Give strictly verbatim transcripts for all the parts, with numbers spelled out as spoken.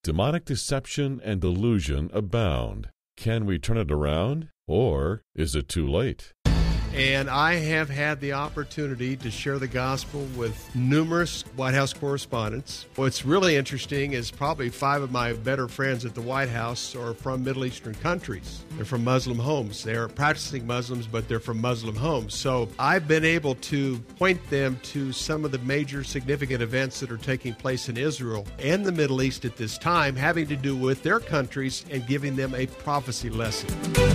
Demonic deception and delusion abound. Can we turn it around, or is it too late? And I have had the opportunity to share the gospel with numerous White House correspondents. What's really interesting is probably five of my better friends at the White House are from Middle Eastern countries. They're from Muslim homes. They're practicing Muslims, but they're from Muslim homes. So I've been able to point them to some of the major significant events that are taking place in Israel and the Middle East at this time, having to do with their countries and giving them a prophecy lesson.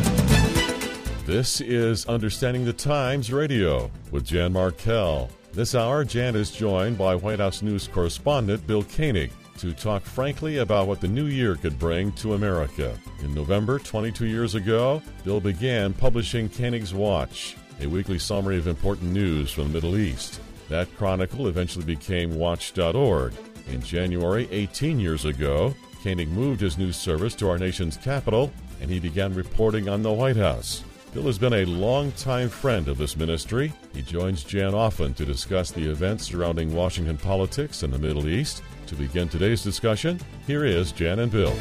This is Understanding the Times Radio with Jan Markell. This hour, Jan is joined by White House News correspondent Bill Koenig to talk frankly about what the new year could bring to America. In November, twenty-two years ago, Bill began publishing Koenig's Watch, a weekly summary of important news from the Middle East. That chronicle eventually became watch dot org. In January, eighteen years ago, Koenig moved his news service to our nation's capital, and he began reporting on the White House. Bill has been a longtime friend of this ministry. He joins Jan often to discuss the events surrounding Washington politics and the Middle East. To begin today's discussion, here is Jan and Bill.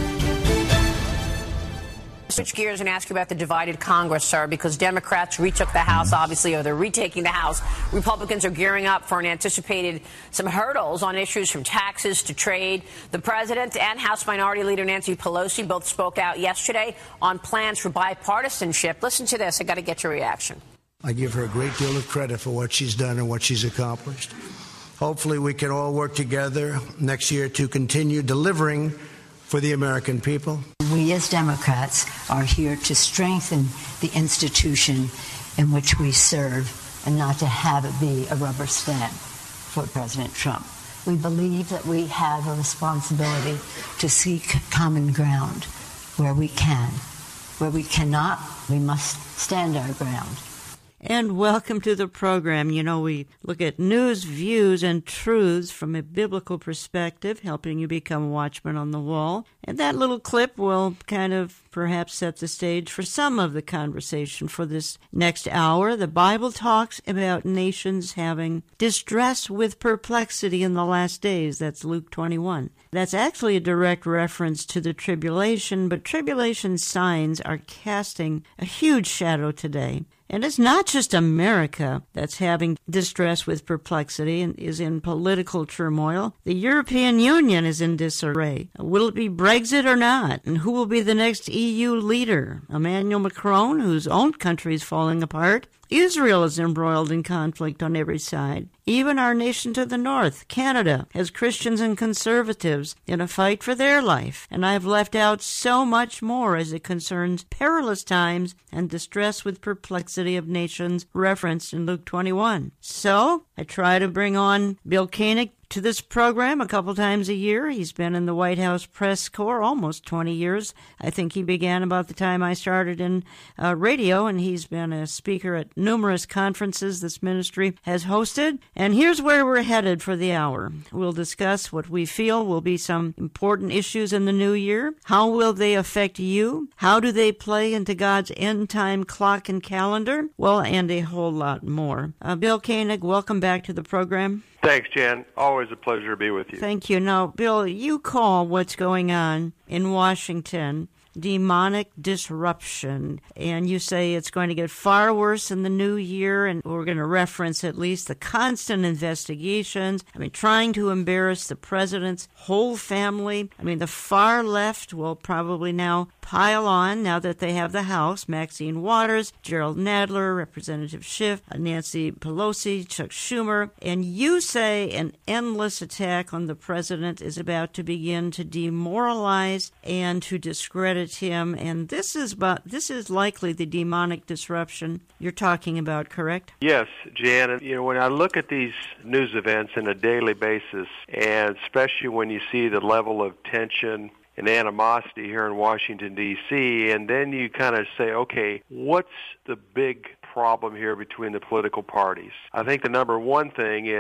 Switch gears and ask you about the divided Congress, sir, because Democrats retook the House, obviously, or they're retaking the House. Republicans are gearing up for an anticipated some hurdles on issues from taxes to trade. The president and House Minority Leader Nancy Pelosi both spoke out yesterday on plans for bipartisanship. Listen to this. I got to get your reaction. I give her a great deal of credit for what she's done and what she's accomplished. Hopefully we can all work together next year to continue delivering for the American people. We as Democrats are here to strengthen the institution in which we serve and not to have it be a rubber stamp for President Trump. We believe that we have a responsibility to seek common ground where we can. Where we cannot, we must stand our ground. And welcome to the program. You know, we look at news, views, and truths from a biblical perspective, helping you become a watchman on the wall. And that little clip will kind of perhaps set the stage for some of the conversation for this next hour. The Bible talks about nations having distress with perplexity in the last days. That's Luke twenty-one. That's actually a direct reference to the tribulation, but tribulation signs are casting a huge shadow today. And it's not just America that's having distress with perplexity and is in political turmoil. The European Union is in disarray. Will it be Brexit or not? And who will be the next E U leader? Emmanuel Macron, whose own country is falling apart. Israel is embroiled in conflict on every side. Even our nation to the north, Canada, has Christians and conservatives in a fight for their life. And I've left out so much more as it concerns perilous times and distress with perplexity of nations referenced in Luke twenty-one. So I try to bring on Bill Koenig to this program a couple times a year. He's been in the White House press corps almost twenty years. I think he began about the time I started in uh, radio, and he's been a speaker at numerous conferences this ministry has hosted. And here's where we're headed for the hour. We'll discuss what we feel will be some important issues in the new year. How will they affect you? How do they play into God's end-time clock and calendar? Well, and a whole lot more. Uh, Bill Koenig, welcome back to the program. Thanks, Jan. Always a pleasure to be with you. Thank you. Now, Bill, you call what's going on in Washington demonic disruption, and you say it's going to get far worse in the new year, and we're going to reference at least the constant investigations. I mean, trying to embarrass the president's whole family. I mean, the far left will probably now pile on now that they have the House. Maxine Waters, Gerald Nadler, Representative Schiff, Nancy Pelosi, Chuck Schumer. And you say an endless attack on the president is about to begin to demoralize and to discredit him. And this is about, this is likely the demonic disruption you're talking about, correct? Yes, Jan. And, you know, when I look at these news events on a daily basis, and especially when you see the level of tension and animosity here in Washington, D C, and then you kind of say, okay, what's the big problem here between the political parties? I think the number one thing is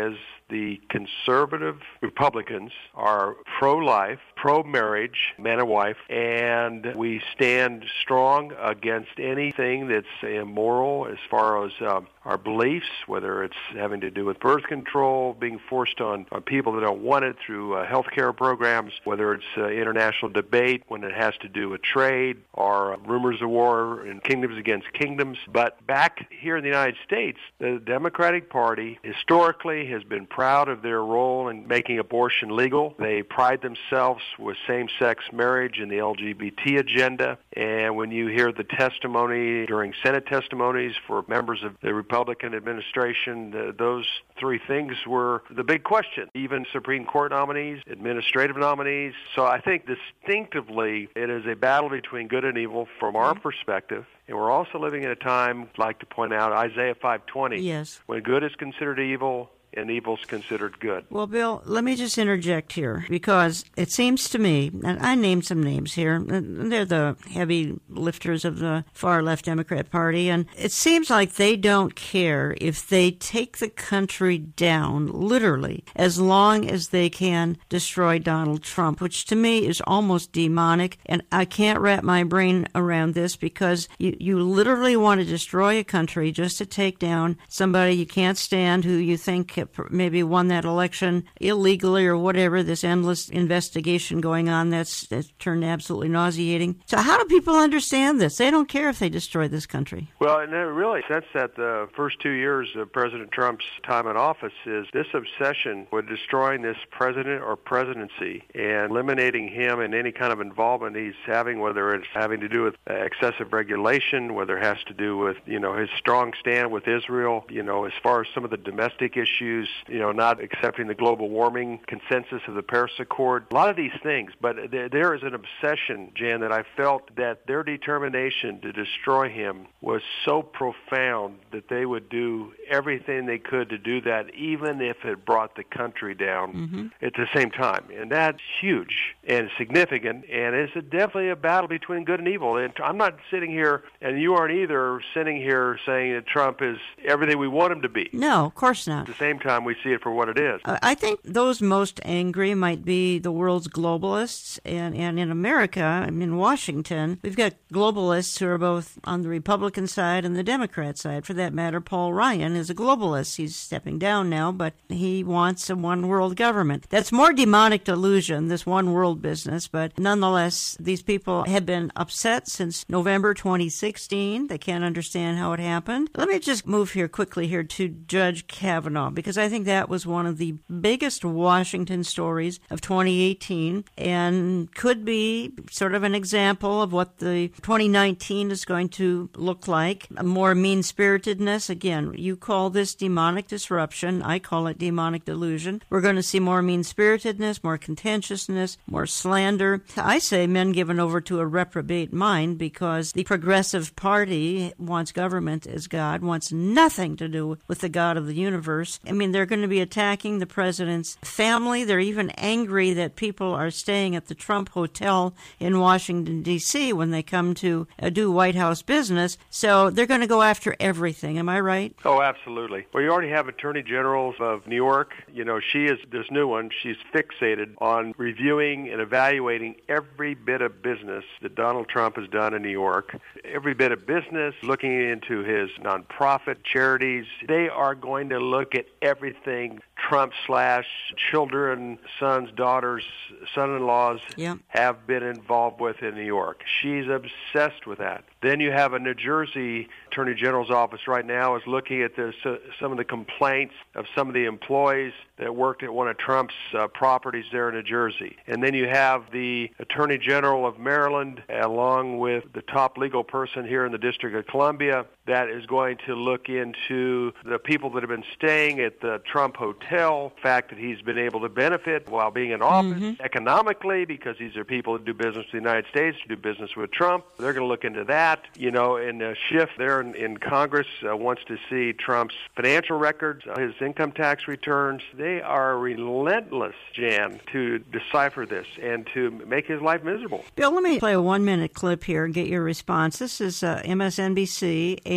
the conservative Republicans are pro-life, pro-marriage, man and wife, and we stand strong against anything that's immoral as far as um, our beliefs, whether it's having to do with birth control, being forced on, on people that don't want it through uh, health care programs, whether it's uh, international debate when it has to do with trade, or uh, rumors of war and kingdoms against kingdoms. But back here in the United States, the Democratic Party historically has been proud of their role in making abortion legal. They pride themselves with same-sex marriage and the L G B T agenda. And when you hear the testimony during Senate testimonies for members of the Republican administration, the, those three things were the big question. Even Supreme Court nominees, administrative nominees. So I think distinctively it is a battle between good and evil from our perspective. And we're also living in a time, I'd like to point out, Isaiah five twenty, yes, when good is considered evil and evil's considered good. Well, Bill, let me just interject here, because it seems to me, and I named some names here, and they're the heavy lifters of the far-left Democrat Party, and it seems like they don't care if they take the country down, literally, as long as they can destroy Donald Trump, which to me is almost demonic, and I can't wrap my brain around this, because you, you literally want to destroy a country just to take down somebody you can't stand, who you think maybe won that election illegally or whatever, this endless investigation going on that's, that's turned absolutely nauseating. So how do people understand this? They don't care if they destroy this country. Well, and it really, since that the first two years of President Trump's time in office, is this obsession with destroying this president or presidency and eliminating him and any kind of involvement he's having, whether it's having to do with excessive regulation, whether it has to do with, you know, his strong stand with Israel, you know, as far as some of the domestic issues, you know, not accepting the global warming consensus of the Paris Accord, a lot of these things. But there, there is an obsession, Jan, that I felt that their determination to destroy him was so profound that they would do everything they could to do that, even if it brought the country down mm-hmm. at the same time. And that's huge and significant, and it's a, definitely a battle between good and evil. And I'm not sitting here, and you aren't either, sitting here saying that Trump is everything we want him to be. No, of course not. At the same time, we see it for what it is. I think those most angry might be the world's globalists, and, and in America, in Washington, we've got globalists who are both on the Republican side and the Democrat side. For that matter, Paul Ryan is a globalist. He's stepping down now, but he wants a one-world government. That's more demonic delusion, this one-world business, but nonetheless, these people have been upset since November twenty sixteen. They can't understand how it happened. Let me just move here quickly here to Judge Kavanaugh, because I think that was one of the biggest Washington stories of twenty eighteen and could be sort of an example of what the twenty nineteen is going to look like. A more mean-spiritedness. Again, you call this demonic disruption. I call it demonic delusion. We're going to see more mean-spiritedness, more contentiousness, more slander. I say men given over to a reprobate mind, because the Progressive Party wants government as God, wants nothing to do with the God of the universe. I mean, they're going to be attacking the president's family. They're even angry that people are staying at the Trump Hotel in Washington, D C when they come to uh, do White House business. So they're going to go after everything. Am I right? Oh, absolutely. Well, you already have Attorney Generals of New York. You know, she is, this new one, she's fixated on reviewing and evaluating every bit of business that Donald Trump has done in New York. Every bit of business, looking into his nonprofit charities. They are going to look at everything Trump slash children, sons, daughters, son-in-laws yeah. have been involved with in New York. She's obsessed with that. Then you have a New Jersey Attorney General's office right now is looking at this, uh, some of the complaints of some of the employees that worked at one of Trump's uh, properties there in New Jersey. And then you have the Attorney General of Maryland, along with the top legal person here in the District of Columbia, that is going to look into the people that have been staying at the Trump Hotel, the fact that he's been able to benefit while being in office mm-hmm. economically, because these are people that do business with the United States, who do business with Trump. They're going to look into that. You know, and uh, Schiff there in, in Congress uh, wants to see Trump's financial records, uh, his income tax returns. They are relentless, Jan, to decipher this and to make his life miserable. Bill, let me play a one-minute clip here and get your response. This is uh, M S N B C,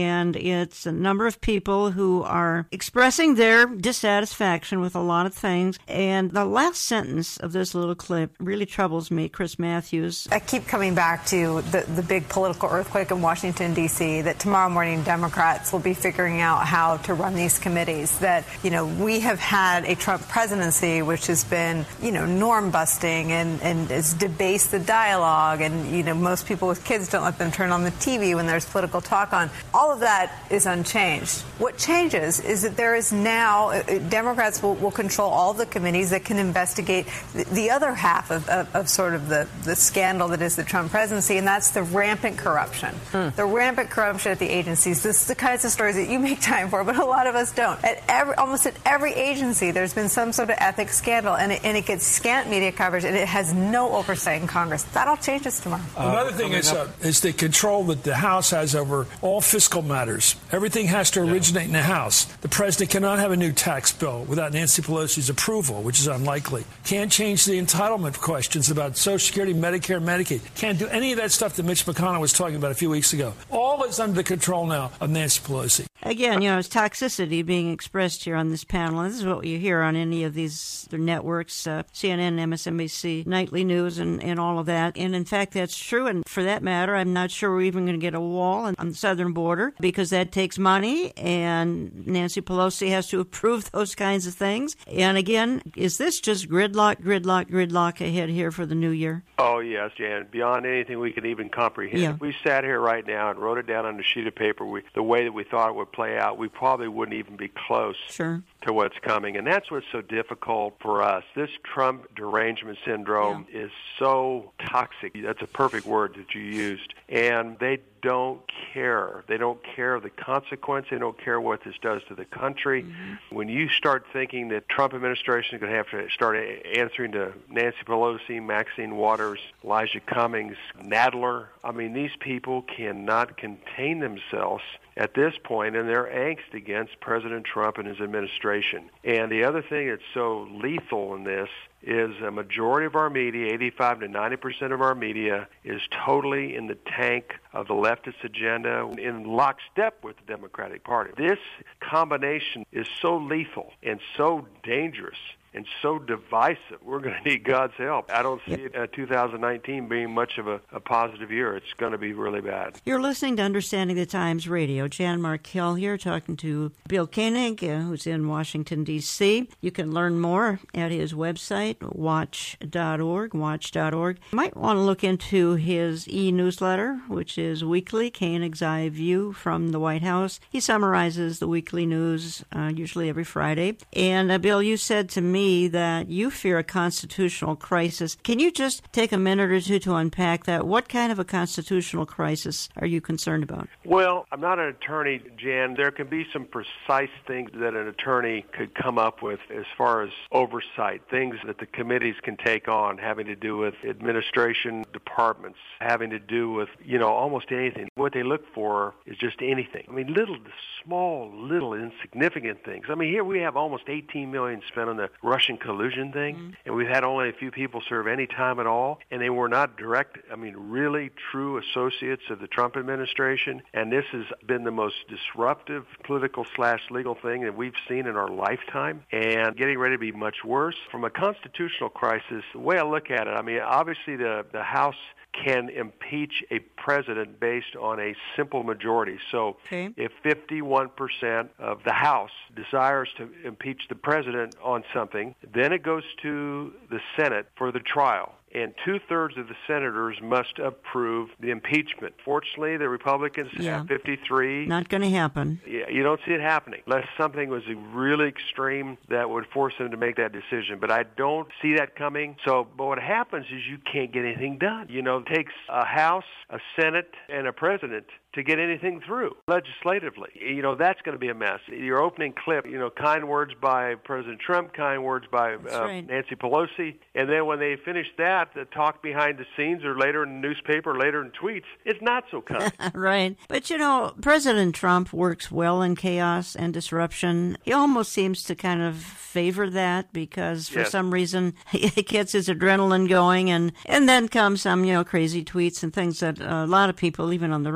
and it's a number of people who are expressing their dissatisfaction with a lot of things. And the last sentence of this little clip really troubles me, Chris Matthews. I keep coming back to the, the big political earthquake in Washington, D C, that tomorrow morning Democrats will be figuring out how to run these committees. That, you know, we have had a Trump presidency which has been, you know, norm busting and, and has debased the dialogue. And, you know, most people with kids don't let them turn on the T V when there's political talk on. All of that is unchanged. What changes is that there is now, uh, Democrats will, will control all the committees that can investigate the, the other half of, of, of sort of the, the scandal that is the Trump presidency, and that's the rampant corruption. Hmm. The rampant corruption at the agencies. This is the kinds of stories that you make time for, but a lot of us don't. At every, almost at every agency, there's been some sort of ethics scandal, and it, and it gets scant media coverage, and it has no oversight in Congress. That all changes tomorrow. Uh, Another thing is, uh, is the control that the House has over all fiscal matters. Everything has to originate yeah. in the House. The president cannot have a new tax bill without Nancy Pelosi's approval, which is unlikely. Can't change the entitlement questions about Social Security, Medicare, Medicaid. Can't do any of that stuff that Mitch McConnell was talking about a few weeks ago. All is under the control now of Nancy Pelosi. Again, you know, it's toxicity being expressed here on this panel. And this is what you hear on any of these networks, uh, C N N, M S N B C, Nightly News, and, and all of that. And in fact, that's true. And for that matter, I'm not sure we're even going to get a wall on the southern border because that takes money, and Nancy Pelosi has to approve those kinds of things. And again, is this just gridlock, gridlock, gridlock ahead here for the new year? Oh, yes, Jan. Beyond anything we can even comprehend. Yeah. If we sat here right now and wrote it down on a sheet of paper, we, the way that we thought it would play out, we probably wouldn't even be close sure. to what's coming. And that's what's so difficult for us. This Trump derangement syndrome yeah. is so toxic. That's a perfect word that you used. And they don't care. They don't care the consequence. They don't care what this does to the country. Mm-hmm. When you start thinking that Trump administration is going to have to start answering to Nancy Pelosi, Maxine Waters, Elijah Cummings, Nadler, I mean, these people cannot contain themselves at this point in their angst against President Trump and his administration. And the other thing that's so lethal in this is a majority of our media, eighty-five to ninety percent of our media, is totally in the tank of the leftist agenda, in lockstep with the Democratic Party. This combination is so lethal and so dangerous and so divisive. We're going to need God's help. I don't see it, uh, two thousand nineteen being much of a, a positive year. It's going to be really bad. You're listening to Understanding the Times Radio. Jan Markell here talking to Bill Koenig, uh, who's in Washington, D C You can learn more at his website, watch dot org, watch dot org. You might want to look into his e-newsletter, which is weekly, Koenig's Eye View from the White House. He summarizes the weekly news, uh, usually every Friday. And, uh, Bill, you said to me that you fear a constitutional crisis. Can you just take a minute or two to unpack that? What kind of a constitutional crisis are you concerned about? Well, I'm not an attorney, Jan. There can be some precise things that an attorney could come up with as far as oversight, things that the committees can take on having to do with administration departments, having to do with, you know, almost anything. What they look for is just anything. I mean, little, small, little insignificant things. I mean, here we have almost eighteen million dollars spent on the Russian collusion thing, mm-hmm. and we've had only a few people serve any time at all, and they were not direct, I mean, really true associates of the Trump administration, and this has been the most disruptive political slash legal thing that we've seen in our lifetime, and getting ready to be much worse. From a constitutional crisis, the way I look at it, I mean, obviously the, the House can impeach a president based on a simple majority. So okay. if fifty-one percent of the House desires to impeach the president on something, then it goes to the Senate for the trial. And two-thirds of the senators must approve the impeachment. Fortunately, the Republicans yeah. have fifty-three. Not going to happen. Yeah, you don't see it happening unless something was really extreme that would force them to make that decision. But I don't see that coming. So, but what happens is you can't get anything done. You know, it takes a House, a Senate, and a president to get anything through legislatively. You know, that's going to be a mess. Your opening clip, you know, kind words by President Trump, kind words by uh, right. Nancy Pelosi, and then when they finish that, the talk behind the scenes or later in the newspaper, later in tweets, it's not so kind. Right. But, you know, President Trump works well in chaos and disruption. He almost seems to kind of favor that because for yes. some reason he gets his adrenaline going, and, and then come some, you know, crazy tweets and things that a lot of people, even on the right, don't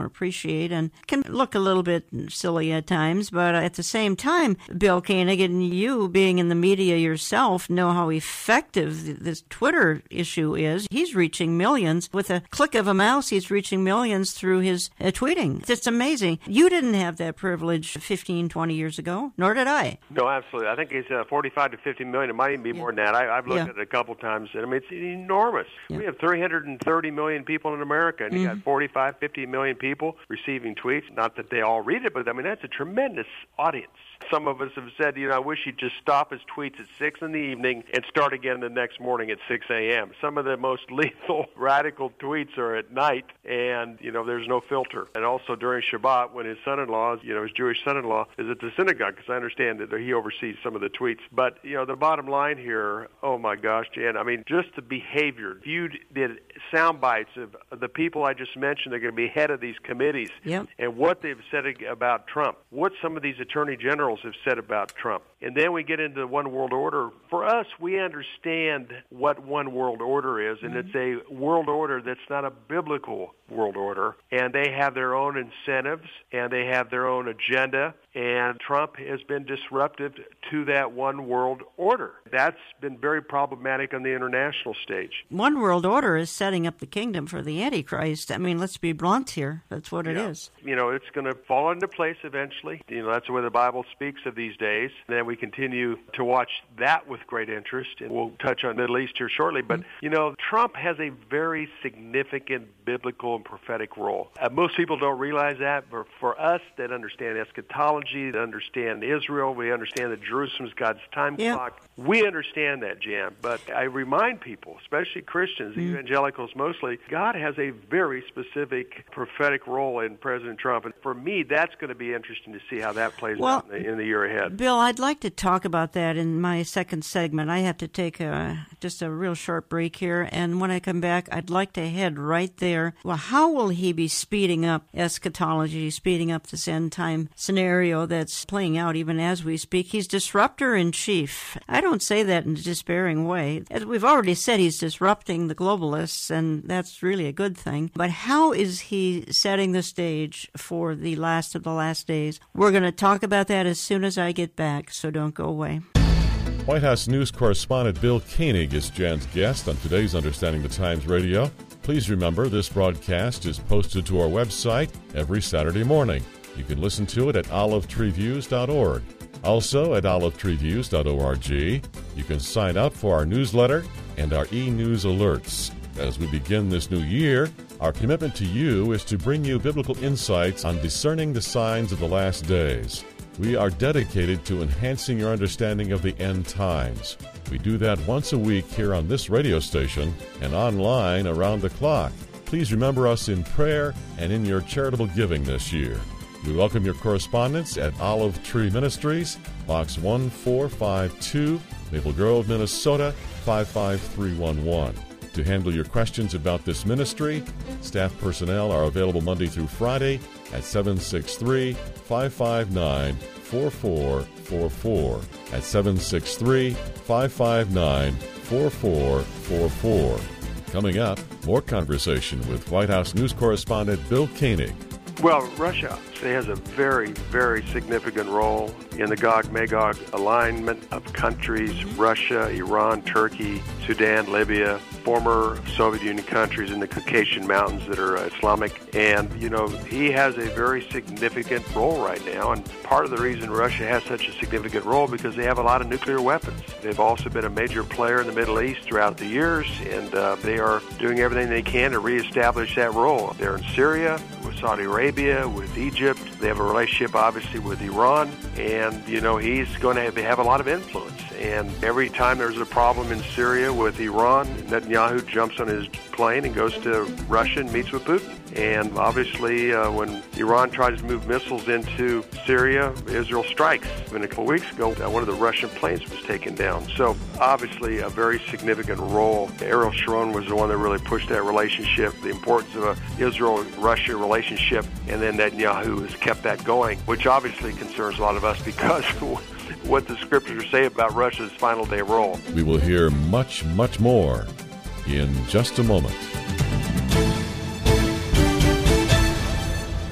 appreciate and can look a little bit silly at times. But at the same time, Bill Koenig, and you being in the media yourself, know how effective this Twitter issue is. He's reaching millions. With a click of a mouse, he's reaching millions through his uh, tweeting. It's amazing. You didn't have that privilege fifteen, twenty years ago, nor did I. No, absolutely. I think it's uh, forty-five to fifty million. It might even be yeah. more than that. I, I've looked yeah. at it a couple times, and I mean, it's enormous. Yeah. We have three hundred thirty million people in America, and mm-hmm. you got forty-five, fifty million people receiving tweets. Not that they all read it, but I mean, that's a tremendous audience. Some of us have said, you know, I wish he'd just stop his tweets at six in the evening and start again the next morning at six a.m. Some of the most lethal, radical tweets are at night, and, you know, there's no filter. And also during Shabbat, when his son-in-law, you know, his Jewish son-in-law is at the synagogue, because I understand that he oversees some of the tweets. But, you know, the bottom line here, oh, my gosh, Jan, I mean, just the behavior. If you did sound bites of the people I just mentioned, they're going to be head of these committees, yep. and what they've said about Trump, what some of these attorney generals have said about Trump. And then we get into the one world order. For us, we understand what one world order is, and mm-hmm. it's a world order that's not a biblical world order. And they have their own incentives, and they have their own agenda, and Trump has been disruptive to that one world order. That's been very problematic on the international stage. One world order is setting up the kingdom for the Antichrist. I mean, let's be blunt here. That's what it yeah. is. You know, it's going to fall into place eventually. You know, that's the way the Bible speaks of these days. And then we continue to watch that with great interest, and we'll touch on Middle East here shortly. But, mm-hmm. you know, Trump has a very significant biblical and prophetic role. Uh, most people don't realize that, but for us that understand eschatology, that understand Israel, we understand that Jerusalem's God's time yeah. clock, we understand that, Jan. But I remind people, especially Christians, mm-hmm. evangelicals mostly, God has a very specific prophetic role in President Trump. And for me, that's going to be interesting to see how that plays well, out in the, in the year ahead. Bill, I'd like to talk about that in my second segment. I have to take a, just a real short break here, and when I come back, I'd like to head right there. Well, how will he be speeding up eschatology, speeding up this end-time scenario that's playing out even as we speak? He's disruptor-in-chief. I don't say that in a despairing way. As we've already said, he's disrupting the globalists, and that's really a good thing. But how is he setting the stage for the last of the last days? We're going to talk about that as soon as I get back, so don't go away. White House News correspondent Bill Koenig is Jan's guest on today's Understanding the Times Radio. Please remember, this broadcast is posted to our website every Saturday morning. You can listen to it at olive tree views dot org. Also at olive tree views dot org, you can sign up for our newsletter and our e-news alerts. As we begin this new year, our commitment to you is to bring you biblical insights on discerning the signs of the last days. We are dedicated to enhancing your understanding of the end times. We do that once a week here on this radio station and online around the clock. Please remember us in prayer and in your charitable giving this year. We welcome your correspondence at Olive Tree Ministries, Box one four five two, Maple Grove, Minnesota, five five three one one. To handle your questions about this ministry, staff personnel are available Monday through Friday at seven six three, five five nine, four four four four. At seven six three, five five nine, four four four four. Coming up, more conversation with White House News correspondent Bill Koenig. Well, Russia has a very, very significant role in the Gog-Magog alignment of countries, Russia, Iran, Turkey, Sudan, Libya, former Soviet Union countries in the Caucasian Mountains that are uh, Islamic. And, you know, he has a very significant role right now. And part of the reason Russia has such a significant role because they have a lot of nuclear weapons. They've also been a major player in the Middle East throughout the years, and uh, they are doing everything they can to reestablish that role. They're in Syria, with Saudi Arabia, with Egypt. They have a relationship, obviously, with Iran. And, you know, he's going to have, have a lot of influence. And every time there's a problem in Syria with Iran, Netanyahu jumps on his plane and goes to Russia and meets with Putin. And obviously, uh, when Iran tries to move missiles into Syria, Israel strikes. And a couple of weeks ago, uh, one of the Russian planes was taken down. So obviously, a very significant role. Ariel Sharon was the one that really pushed that relationship, the importance of a Israel-Russia relationship, and then Netanyahu has kept that going, which obviously concerns a lot of us because what the scriptures say about Russia's final day role. We will hear much, much more in just a moment.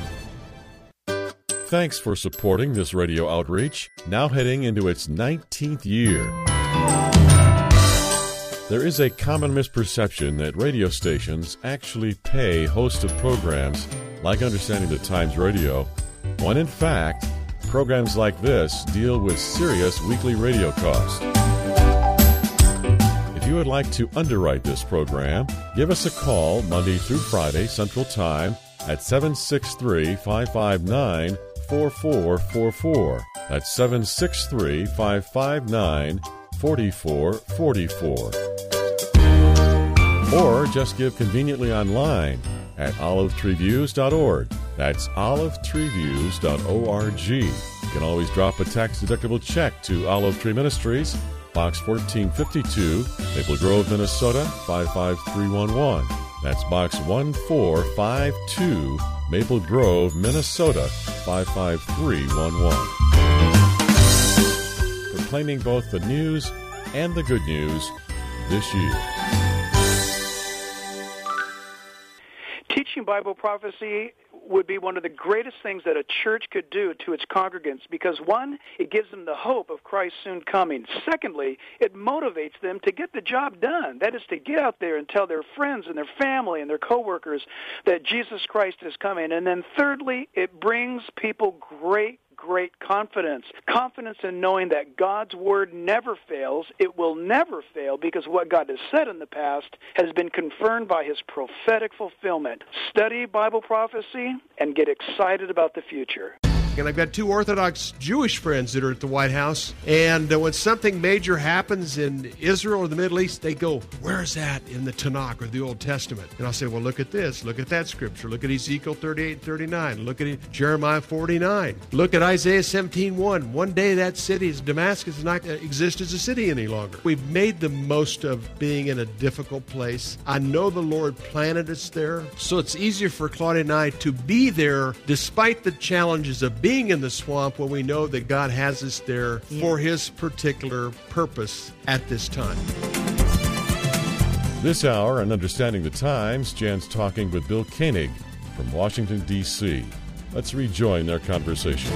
thanks for supporting this radio outreach, now heading into its nineteenth year. There is a common misperception that radio stations actually pay hosts of programs like Understanding the Times Radio, when in fact, programs like this deal with serious weekly radio costs. If you would like to underwrite this program, give us a call Monday through Friday Central Time at seven six three, five five nine, four four four four. That's seven six three, five five nine, four four four four. Or just give conveniently online at olive tree views dot org. That's olive tree views dot org. You can always drop a tax-deductible check to Olive Tree Ministries, Box fourteen fifty-two, Maple Grove, Minnesota, five five three one one. That's Box one four five two, Maple Grove, Minnesota, five five three one one. Proclaiming both the news and the good news this year. Teaching Bible prophecy would be one of the greatest things that a church could do to its congregants because, one, it gives them the hope of Christ's soon coming. Secondly, it motivates them to get the job done. That is, to get out there and tell their friends and their family and their coworkers that Jesus Christ is coming. And then thirdly, it brings people great great confidence. Confidence in knowing that God's Word never fails. It will never fail because what God has said in the past has been confirmed by His prophetic fulfillment. Study Bible prophecy and get excited about the future. And I've got two Orthodox Jewish friends that are at the White House. And uh, when something major happens in Israel or the Middle East, they go, where's that in the Tanakh or the Old Testament? And I'll say, well, look at this. Look at that scripture. Look at Ezekiel thirty-eight and thirty-nine. Look at Jeremiah forty-nine. Look at Isaiah seventeen one. One day that city, Damascus, does not exist as a city any longer. We've made the most of being in a difficult place. I know the Lord planted us there, so it's easier for Claudia and I to be there despite the challenges of being in the swamp when we know that God has us there yeah. for His particular purpose at this time. This hour on Understanding the Times, Jan's talking with Bill Koenig from Washington, D C Let's rejoin their conversation.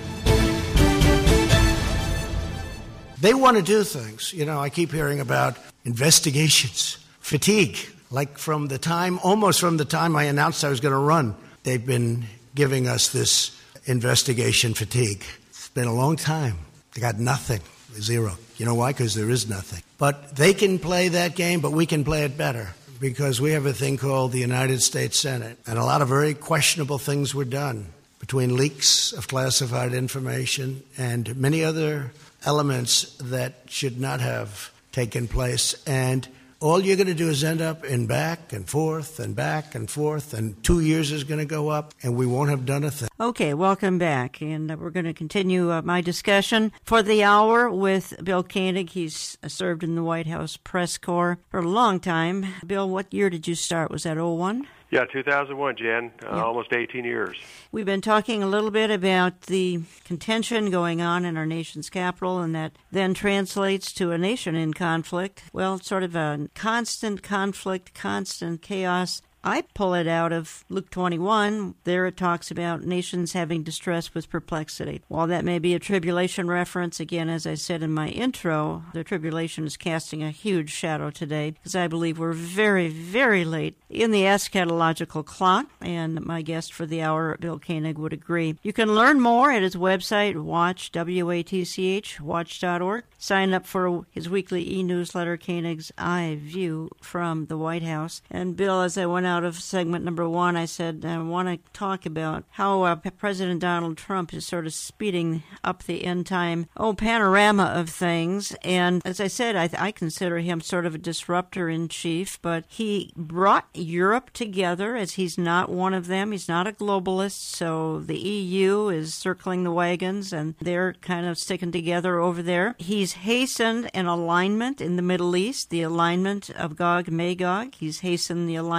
They want to do things. You know, I keep hearing about investigations, fatigue, like from the time, almost from the time I announced I was going to run, they've been giving us this investigation fatigue. It's been a long time. They got nothing, zero. You know why? Because there is nothing. But they can play that game, but we can play it better because we have a thing called the United States Senate. And a lot of very questionable things were done between leaks of classified information and many other elements that should not have taken place. And all you're going to do is end up in back and forth and back and forth, and two years is going to go up, and we won't have done a thing. Okay, welcome back, and we're going to continue uh, my discussion for the hour with Bill Koenig. He's served in the White House press corps for a long time. Bill, what year did you start? Was that oh one? Yeah, two thousand one, Jan, uh, yeah. almost eighteen years. We've been talking a little bit about the contention going on in our nation's capital, and that then translates to a nation in conflict. Well, it's sort of a constant conflict, constant chaos. I pull it out of Luke twenty-one. There it talks about nations having distress with perplexity. While that may be a tribulation reference, again, as I said in my intro, the tribulation is casting a huge shadow today because I believe we're very, very late in the eschatological clock, and my guest for the hour, Bill Koenig, would agree. You can learn more at his website, watch, W A T C H, watch dot org. Sign up for his weekly e-newsletter, Koenig's Eye View from the White House. And Bill, as I went out of segment number one, I said I want to talk about how uh, President Donald Trump is sort of speeding up the end time, oh, panorama of things. And as I said, I, I consider him sort of a disruptor in chief, but he brought Europe together as he's not one of them. He's not a globalist, so the E U is circling the wagons and they're kind of sticking together over there. He's hastened an alignment in the Middle East, the alignment of Gog Magog. He's hastened the alignment of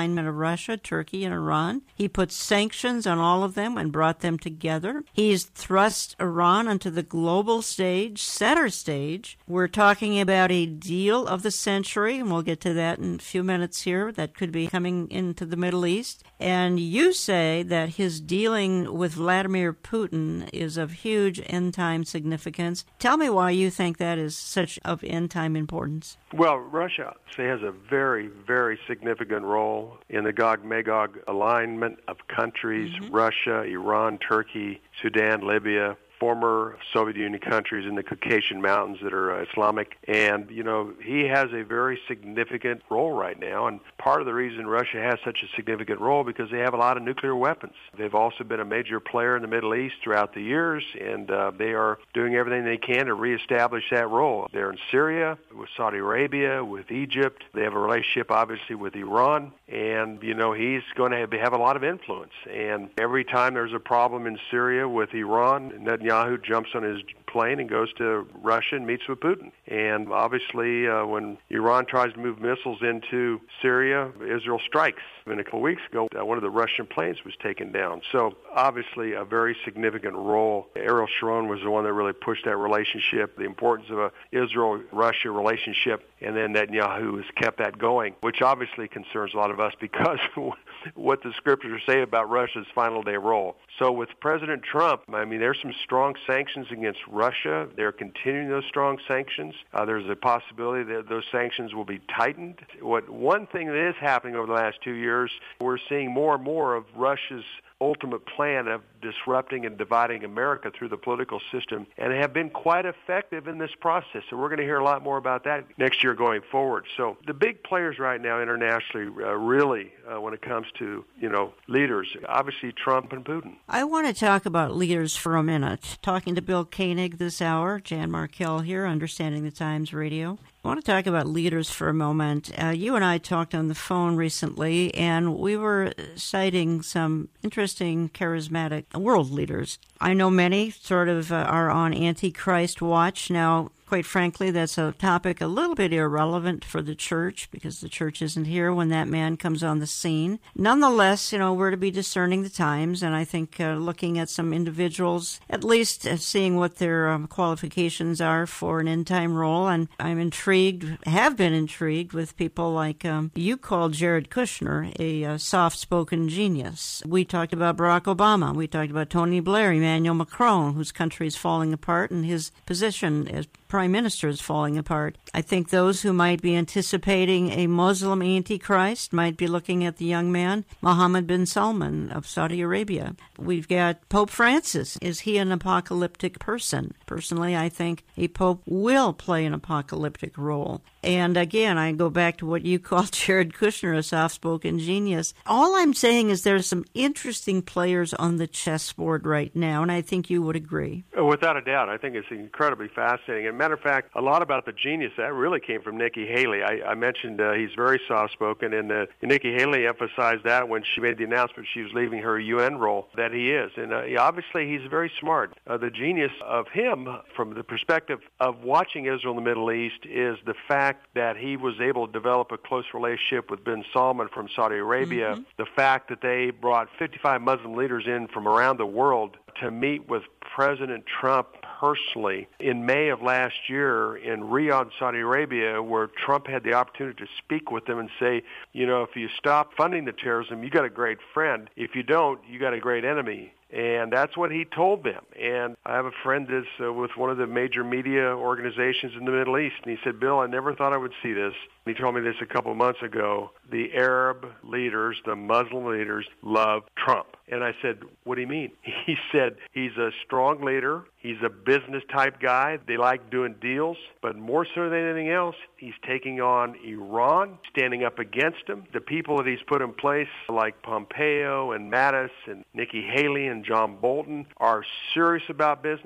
Russia, Turkey, and Iran. He put sanctions on all of them and brought them together. He's thrust Iran onto the global stage, center stage. We're talking about a deal of the century, and we'll get to that in a few minutes here, that could be coming into the Middle East. And you say that his dealing with Vladimir Putin is of huge end-time significance. Tell me why you think that is such of end-time importance. Well, Russia has a very, very significant role in the Gog-Magog alignment of countries, mm-hmm. Russia, Iran, Turkey, Sudan, Libya, former Soviet Union countries in the Caucasian Mountains that are uh, Islamic. And, you know, he has a very significant role right now. And part of the reason Russia has such a significant role because they have a lot of nuclear weapons. They've also been a major player in the Middle East throughout the years, and uh, they are doing everything they can to reestablish that role. They're in Syria, with Saudi Arabia, with Egypt. They have a relationship, obviously, with Iran. And, you know, he's going to have, have a lot of influence. And every time there's a problem in Syria with Iran, Netanyahu Netanyahu jumps on his plane and goes to Russia and meets with Putin. And obviously, uh, when Iran tries to move missiles into Syria, Israel strikes. And a couple of weeks ago, uh, one of the Russian planes was taken down. So obviously, a very significant role. Ariel Sharon was the one that really pushed that relationship, the importance of a Israel-Russia relationship, and then Netanyahu has kept that going, which obviously concerns a lot of us because what the scriptures say about Russia's final day role. So with President Trump, I mean, there's some strong sanctions against Russia. They're continuing those strong sanctions. Uh, there's a possibility that those sanctions will be tightened. What one thing that is happening over the last two years, we're seeing more and more of Russia's ultimate plan of disrupting and dividing America through the political system, and have been quite effective in this process. So we're going to hear a lot more about that next year going forward. So the big players right now internationally, uh, really, uh, when it comes to, you know, leaders, obviously Trump and Putin. I want to talk about leaders for a minute. Talking to Bill Koenig this hour, Jan Markell here, Understanding the Times Radio. I want to talk about leaders for a moment. Uh, you and I talked on the phone recently, and we were citing some interesting, charismatic world leaders. I know many sort of uh, are on Antichrist watch. Now, quite frankly, that's a topic a little bit irrelevant for the church because the church isn't here when that man comes on the scene. Nonetheless, you know, we're to be discerning the times, and I think uh, looking at some individuals, at least uh, seeing what their um, qualifications are for an end-time role, and I'm intrigued, have been intrigued with people like um, you called Jared Kushner a uh, soft-spoken genius. We talked about Barack Obama. We talked about Tony Blair, Emmanuel Macron, whose country is falling apart, and his position as prime minister is falling apart. I think those who might be anticipating a Muslim antichrist might be looking at the young man, Mohammed bin Salman of Saudi Arabia. We've got Pope Francis. Is he an apocalyptic person? Personally, I think a pope will play an apocalyptic role. And again, I go back to what you call Jared Kushner, a soft-spoken genius. All I'm saying is there's some interesting players on the chessboard right now, and I think you would agree. Without a doubt. I think it's incredibly fascinating. And matter of fact, a lot about the genius, that really came from Nikki Haley. I, I mentioned uh, he's very soft-spoken, and uh, Nikki Haley emphasized that when she made the announcement she was leaving her U N role, that he is. And uh, obviously he's very smart. Uh, the genius of him, from the perspective of watching Israel in the Middle East, is the fact that he was able to develop a close relationship with bin Salman from Saudi Arabia, mm-hmm. the fact that they brought fifty-five Muslim leaders in from around the world to meet with President Trump personally in May of last year in Riyadh, Saudi Arabia, where Trump had the opportunity to speak with them and say, you know, if you stop funding the terrorism, you got a great friend. If you don't, you got a great enemy. And that's what he told them. And I have a friend that's uh, with one of the major media organizations in the Middle East, and he said, Bill, I never thought I would see this. He told me this a couple of months ago. The Arab leaders, the Muslim leaders, love Trump. And I said, what do you mean? He said, he's a strong leader. He's a business-type guy. They like doing deals. But more so than anything else, he's taking on Iran, standing up against him. The people that he's put in place, like Pompeo and Mattis and Nikki Haley and John Bolton, are serious about business.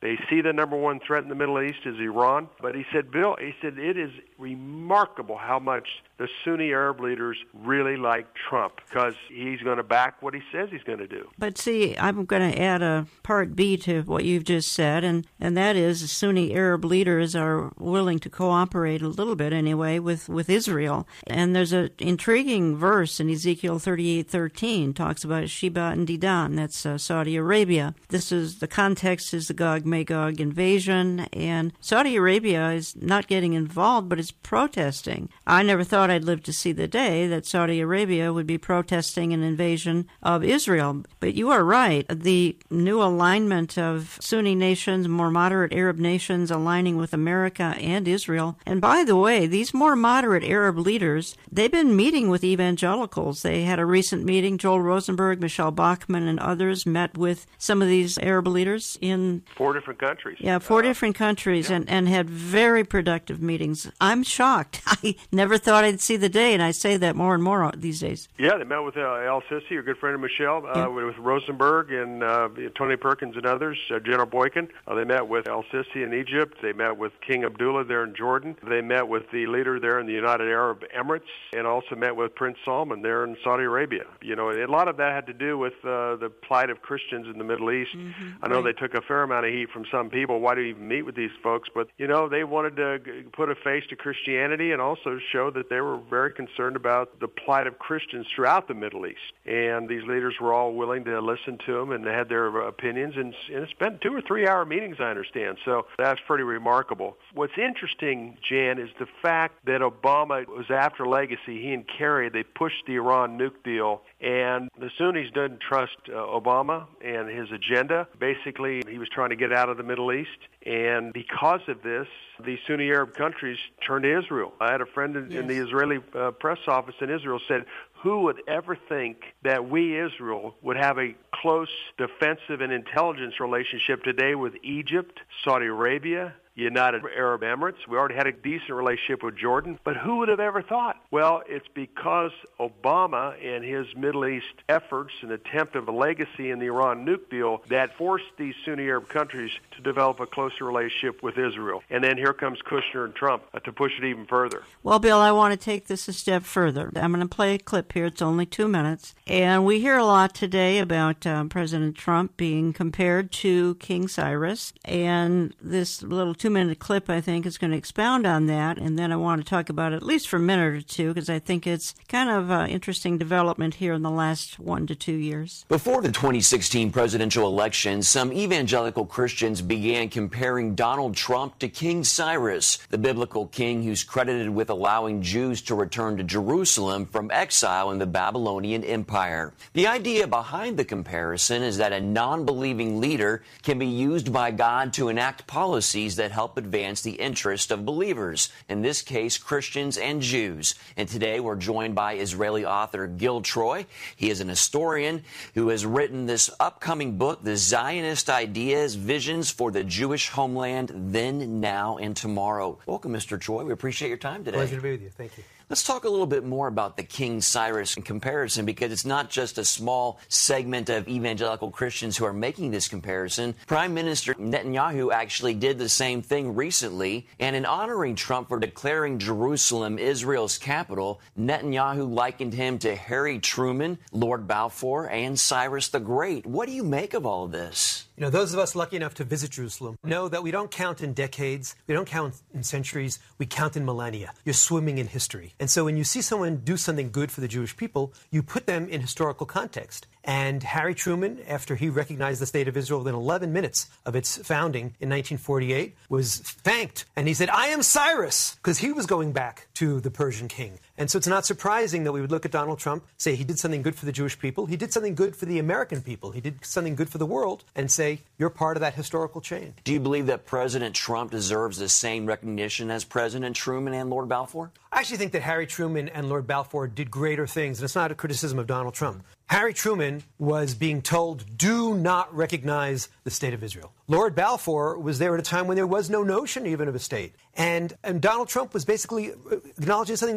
They see the number one threat in the Middle East is Iran. But he said, Bill, he said, it is remarkable how much the Sunni Arab leaders really like Trump because he's going to back what he says he's going to do. But see, I'm going to add a part B to what you've just said, and, and that is Sunni Arab leaders are willing to cooperate a little bit anyway with, with Israel. And there's an intriguing verse in Ezekiel thirty-eight thirteen talks about Sheba and Dedan. That's uh, Saudi Arabia. This is, the context is the Gog-Magog invasion, and Saudi Arabia is not getting involved, but it's protesting. I never thought I'd live to see the day that Saudi Arabia would be protesting an invasion of Israel. But you are right. The new alignment of Sunni nations, more moderate Arab nations aligning with America and Israel. And by the way, these more moderate Arab leaders, they've been meeting with evangelicals. They had a recent meeting. Joel Rosenberg, Michelle Bachmann, and others met with some of these Arab leaders in four different countries. Yeah, four uh, different countries, yeah. and, and had very productive meetings. I'm shocked. I never thought I'd see the day, and I say that more and more these days. Yeah, they met with uh, Al Sisi, your good friend of Michelle, uh, yeah. with Rosenberg and uh, Tony Perkins and others, uh, General Boykin. Uh, they met with Al Sisi in Egypt. They met with King Abdullah there in Jordan. They met with the leader there in the United Arab Emirates, and also met with Prince Salman there in Saudi Arabia. You know, a lot of that had to do with uh, the plight of Christians in the Middle East. Mm-hmm. I know right. they took a fair amount of heat from some people. Why do you even meet with these folks? But, you know, they wanted to g- put a face to Christianity and also show that they were very concerned about the plight of Christians throughout the Middle East. And these leaders were all willing to listen to them, and they had their opinions. And, and it's been two or three hour meetings, I understand. So that's pretty remarkable. What's interesting, Jan, is the fact that Obama was after legacy. He and Kerry, they pushed the Iran nuke deal, and the Sunnis didn't trust uh, Obama and his agenda. Basically, he was trying to get out of the Middle East. And because of this, the Sunni Arab countries turned to Israel. I had a friend in, yes. in the Israeli uh, press office in Israel said, who would ever think that we, Israel, would have a close defensive and intelligence relationship today with Egypt, Saudi Arabia, United Arab Emirates? We already had a decent relationship with Jordan, but who would have ever thought? Well, it's because Obama and his Middle East efforts and attempt of a legacy in the Iran nuke deal that forced these Sunni Arab countries to develop a closer relationship with Israel. And then here comes Kushner and Trump uh, to push it even further. Well, Bill, I want to take this a step further. I'm going to play a clip here. It's only two minutes. And we hear a lot today about um, President Trump being compared to King Cyrus. And this little two-minute clip, I think, is going to expound on that. And then I want to talk about it at least for a minute or two, because I think it's kind of an interesting development here in the last one to two years. Before the twenty sixteen presidential election, some evangelical Christians began comparing Donald Trump to King Cyrus, the biblical king who's credited with allowing Jews to return to Jerusalem from exile in the Babylonian Empire. The idea behind the comparison is that a non-believing leader can be used by God to enact policies that help advance the interest of believers, in this case, Christians and Jews. And today we're joined by Israeli author Gil Troy. He is an historian who has written this upcoming book, The Zionist Ideas, Visions for the Jewish Homeland, Then, Now, and Tomorrow. Welcome, Mister Troy. We appreciate your time today. Pleasure to be with you. Thank you. Let's talk a little bit more about the King Cyrus comparison, because it's not just a small segment of evangelical Christians who are making this comparison. Prime Minister Netanyahu actually did the same thing recently, and in honoring Trump for declaring Jerusalem Israel's capital, Netanyahu likened him to Harry Truman, Lord Balfour, and Cyrus the Great. What do you make of all of this? You know, those of us lucky enough to visit Jerusalem know that we don't count in decades, we don't count in centuries, we count in millennia. You're swimming in history. And so when you see someone do something good for the Jewish people, you put them in historical context. And Harry Truman, after he recognized the state of Israel within eleven minutes of its founding in nineteen forty-eight, was thanked. And he said, I am Cyrus, because he was going back to the Persian king. And so it's not surprising that we would look at Donald Trump, say he did something good for the Jewish people, he did something good for the American people, he did something good for the world, and say, you're part of that historical chain. Do you believe that President Trump deserves the same recognition as President Truman and Lord Balfour? I actually think that Harry Truman and Lord Balfour did greater things, and it's not a criticism of Donald Trump. Harry Truman was being told, do not recognize the state of Israel. Lord Balfour was there at a time when there was no notion even of a state. And, and Donald Trump was basically acknowledging something very obvious.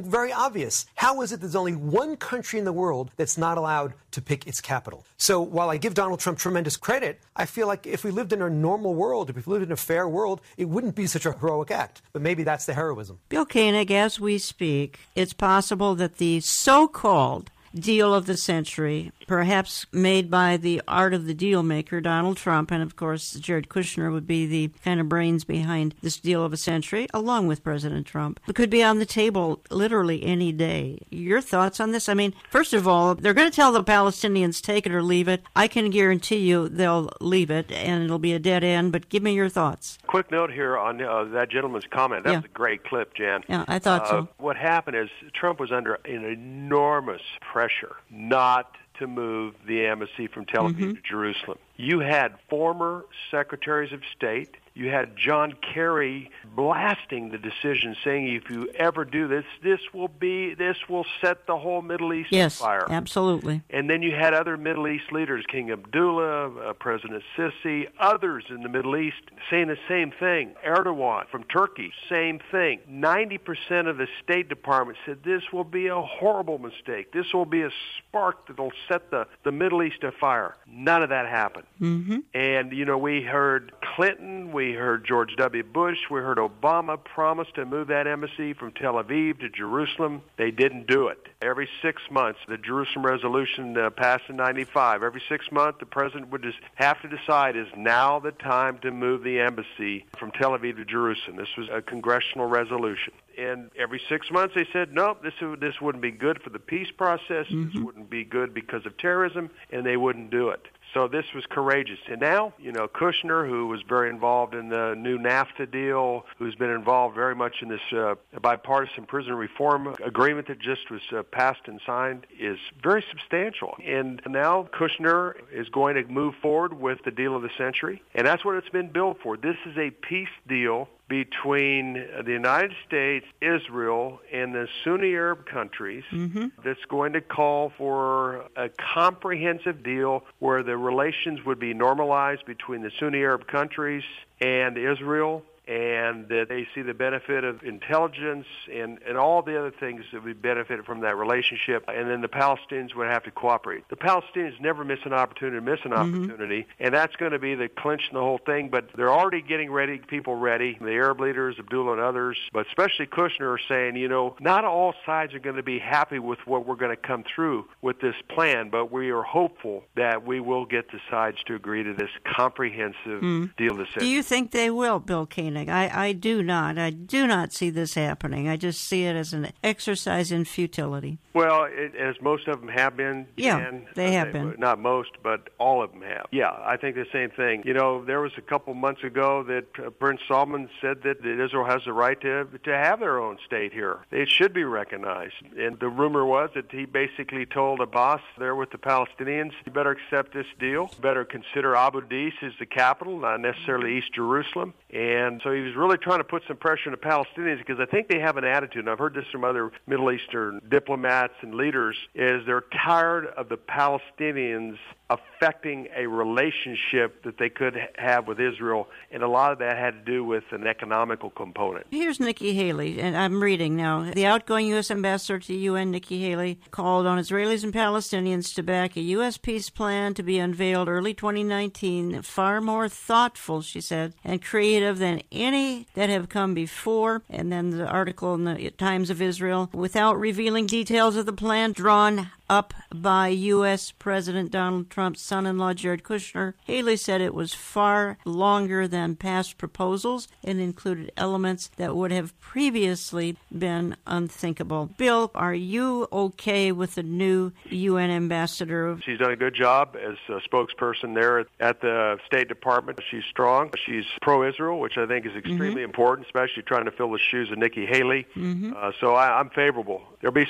obvious. How is it there's only one country in the world that's not allowed to pick its capital? So while I give Donald Trump tremendous credit, I feel like if we lived in a normal world, if we lived in a fair world, it wouldn't be such a heroic act. But maybe that's the heroism. Bill Koenig, as we speak, it's possible that the so-called deal of the century, perhaps made by the art of the deal maker, Donald Trump, and of course Jared Kushner would be the kind of brains behind this deal of a century, along with President Trump. It could be on the table literally any day. Your thoughts on this? I mean, first of all, they're going to tell the Palestinians take it or leave it. I can guarantee you they'll leave it, and it'll be a dead end, but give me your thoughts. Quick note here on uh, that gentleman's comment. That yeah. was a great clip, Jan. Yeah, I thought uh, so. What happened is Trump was under an enormous pressure not to move the embassy from Tel Aviv mm-hmm. to Jerusalem. You had former secretaries of state. You had John Kerry blasting the decision, saying if you ever do this, this will be this will set the whole Middle East yes, on fire. Yes, absolutely. And then you had other Middle East leaders, King Abdullah, uh, President Sisi, others in the Middle East saying the same thing. Erdogan from Turkey, same thing. ninety percent of the State Department said this will be a horrible mistake. This will be a spark that will set the, the Middle East afire. None of that happened. Mm-hmm. And, you know, we heard Clinton, we heard George W. Bush, we heard Obama promise to move that embassy from Tel Aviv to Jerusalem. They didn't do it. Every six months, the Jerusalem resolution uh, passed in ninety-five. Every six months, the president would just have to decide, is now the time to move the embassy from Tel Aviv to Jerusalem? This was a congressional resolution. And every six months they said, no, this this wouldn't be good for the peace process. Mm-hmm. This wouldn't be good because of terrorism, and they wouldn't do it. So this was courageous. And now, you know, Kushner, who was very involved in the new NAFTA deal, who's been involved very much in this uh, bipartisan prison reform agreement that just was uh, passed and signed, is very substantial. And now Kushner is going to move forward with the deal of the century. And that's what it's been billed for. This is a peace deal between the United States, Israel, and the Sunni Arab countries mm-hmm. that's going to call for a comprehensive deal where the relations would be normalized between the Sunni Arab countries and Israel, and that they see the benefit of intelligence and, and all the other things that would benefit from that relationship, and then the Palestinians would have to cooperate. The Palestinians never miss an opportunity to miss an mm-hmm. opportunity, and that's going to be the clinch in the whole thing, but they're already getting ready, people ready, the Arab leaders, Abdullah and others, but especially Kushner are saying, you know, not all sides are going to be happy with what we're going to come through with this plan, but we are hopeful that we will get the sides to agree to this comprehensive mm. deal. Do you think they will, Bill Koenig? I, I do not. I do not see this happening. I just see it as an exercise in futility. Well, it, as most of them have been. Yeah, Jan, they uh, have been. Not most, but all of them have. Yeah, I think the same thing. You know, there was a couple months ago that uh, Prince Salman said that, that Israel has the right to to have their own state here. It should be recognized. And the rumor was that he basically told Abbas there with the Palestinians, you better accept this deal. You better consider Abu Dis as the capital, not necessarily East Jerusalem. And so he was really trying to put some pressure on the Palestinians because I think they have an attitude, and I've heard this from other Middle Eastern diplomats and leaders, is they're tired of the Palestinians affecting a relationship that they could have with Israel, and a lot of that had to do with an economical component. Here's Nikki Haley, and I'm reading now. The outgoing U S ambassador to the U N, Nikki Haley, called on Israelis and Palestinians to back a U S peace plan to be unveiled early twenty nineteen, far more thoughtful, she said, and creative than any that have come before. And then the article in the Times of Israel, without revealing details of the plan drawn up by U S President Donald Trump's son-in-law, Jared Kushner, Haley said it was far longer than past proposals and included elements that would have previously been unthinkable. Bill, are you okay with the new U N ambassador? She's done a good job as a spokesperson there at the State Department. She's strong. She's pro-Israel, which I think is extremely mm-hmm. important, especially trying to fill the shoes of Nikki Haley. Mm-hmm. Uh, so I, I'm favorable. There'll be some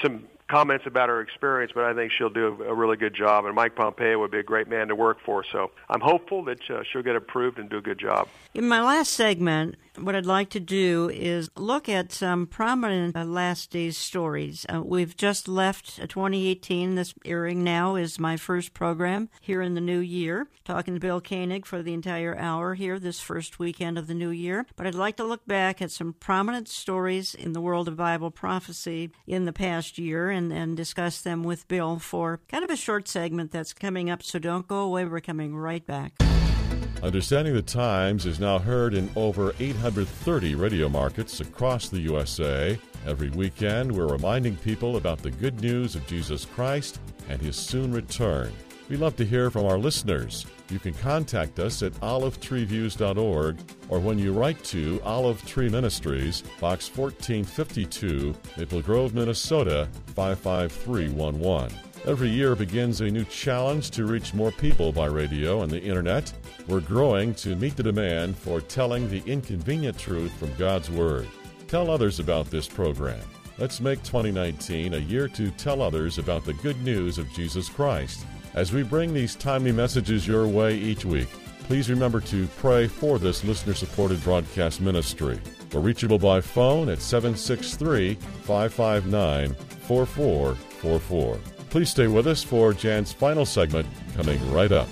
comments about her experience, but I think she'll do a really good job. And Mike Pompeo would be a great man to work for. So I'm hopeful that uh, she'll get approved and do a good job. In my last segment, what I'd like to do is look at some prominent uh, last days stories. Uh, we've just left uh, twenty eighteen. This airing now is my first program here in the new year, talking to Bill Koenig for the entire hour here this first weekend of the new year. But I'd like to look back at some prominent stories in the world of Bible prophecy in the past year and, and discuss them with Bill for kind of a short segment that's coming up. So don't go away. We're coming right back. Understanding the Times is now heard in over eight hundred thirty radio markets across the U S A. Every weekend, we're reminding people about the good news of Jesus Christ and His soon return. We love to hear from our listeners. You can contact us at olive tree views dot org or when you write to Olive Tree Ministries, Box fourteen fifty-two, Maple Grove, Minnesota, five five three one one. Every year begins a new challenge to reach more people by radio and the Internet. We're growing to meet the demand for telling the inconvenient truth from God's Word. Tell others about this program. Let's make twenty nineteen a year to tell others about the good news of Jesus Christ. As we bring these timely messages your way each week, please remember to pray for this listener-supported broadcast ministry. We're reachable by phone at seven six three, five five nine, four four four four. Please stay with us for Jan's final segment coming right up.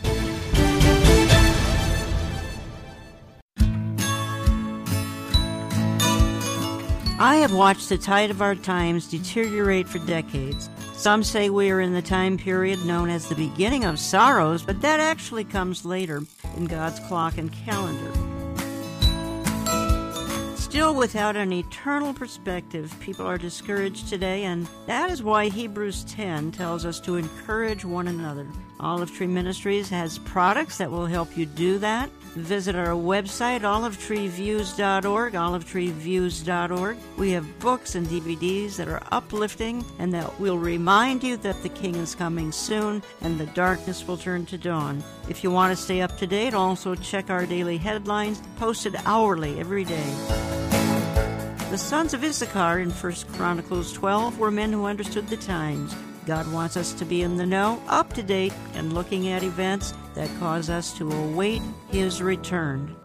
I have watched the tide of our times deteriorate for decades. Some say we are in the time period known as the beginning of sorrows, but that actually comes later in God's clock and calendar. Still, without an eternal perspective, people are discouraged today, and that is why Hebrews ten tells us to encourage one another. Olive Tree Ministries has products that will help you do that. Visit our website, olive tree views dot org, olive tree views dot org. We have books and D V Ds that are uplifting and that will remind you that the King is coming soon and the darkness will turn to dawn. If you want to stay up to date, also check our daily headlines, posted hourly every day. The sons of Issachar in First Chronicles twelve were men who understood the times. God wants us to be in the know, up to date, and looking at events that cause us to await His return.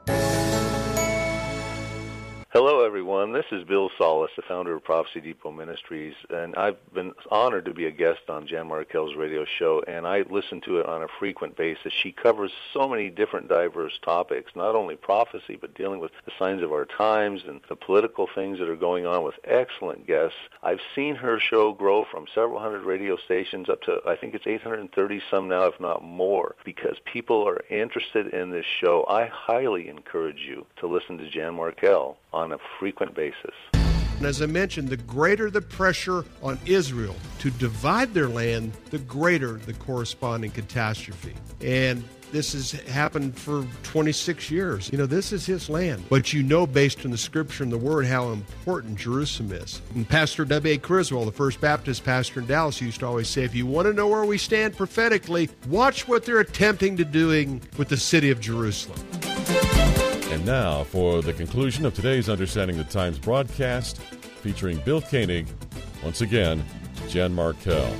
Hello, everyone. This is Bill Solis, the founder of Prophecy Depot Ministries, and I've been honored to be a guest on Jan Markell's radio show, and I listen to it on a frequent basis. She covers so many different diverse topics, not only prophecy, but dealing with the signs of our times and the political things that are going on with excellent guests. I've seen her show grow from several hundred radio stations up to, I think it's eight hundred thirty some now, if not more, because people are interested in this show. I highly encourage you to listen to Jan Markell on a frequent basis. And as I mentioned, the greater the pressure on Israel to divide their land, the greater the corresponding catastrophe. And this has happened for twenty-six years. You know, this is His land. But you know, based on the Scripture and the Word, how important Jerusalem is. And Pastor W A. Criswell, the First Baptist pastor in Dallas, used to always say, if you want to know where we stand prophetically, watch what they're attempting to doing with the city of Jerusalem. And now for the conclusion of today's Understanding the Times broadcast, featuring Bill Koenig, once again, Jan Markell.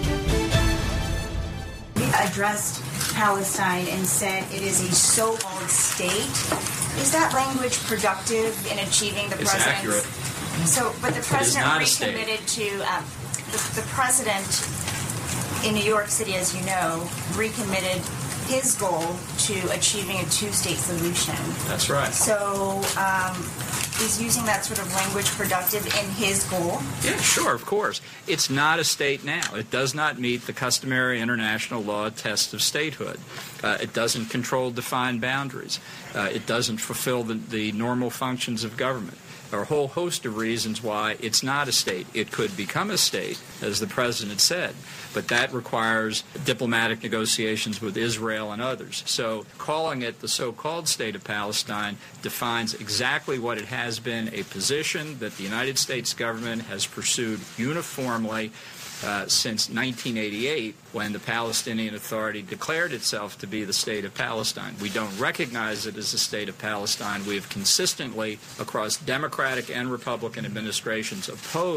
He addressed Palestine and said it is a so-called state. Is that language productive in achieving the it's president's? Accurate. So, but the president recommitted to um, the, the president in New York City, as you know, recommitted his goal to achieving a two-state solution. That's right. So um, is using that sort of language productive in his goal? Yeah, sure, of course. It's not a state now. It does not meet the customary international law test of statehood. Uh, it doesn't control defined boundaries. Uh, it doesn't fulfill the, the normal functions of government. There are a whole host of reasons why it's not a state. It could become a state, as the president said, but that requires diplomatic negotiations with Israel and others. So calling it the so-called state of Palestine defines exactly what it has been, a position that the United States government has pursued uniformly Uh, since nineteen eighty-eight, when the Palestinian Authority declared itself to be the state of Palestine. We don't recognize it as the state of Palestine. We have consistently, across Democratic and Republican administrations, opposed